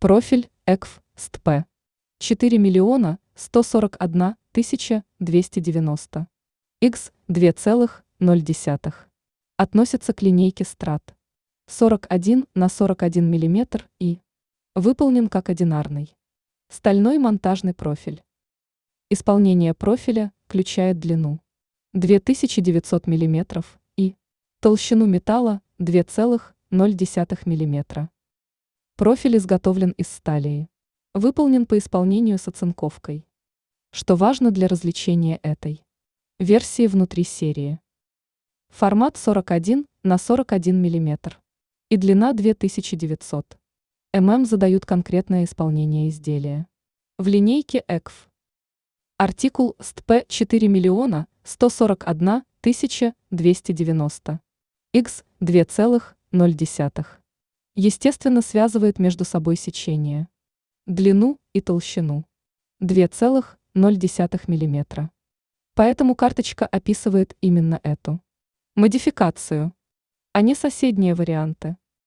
Профиль ЭКФ СТП 4 миллиона 141 тысяча 290. Х 2,0. Относится к линейке Страт 41 на 41 мм и выполнен как одинарный стальной монтажный профиль. Исполнение профиля включает длину 2900 мм и толщину металла 2,0 мм. Профиль изготовлен из стали. Выполнен по исполнению с оцинковкой. Что важно для различения этой версии внутри серии. Формат 41 на 41 мм и длина 2900 мм задают конкретное исполнение изделия. В линейке ЭКФ. Артикул СТП 4 миллиона 141 тысяча 290. Х 2,0. Естественно, связывает между собой сечение, длину и толщину 2,0 мм. Поэтому карточка описывает именно эту модификацию, а не соседние варианты.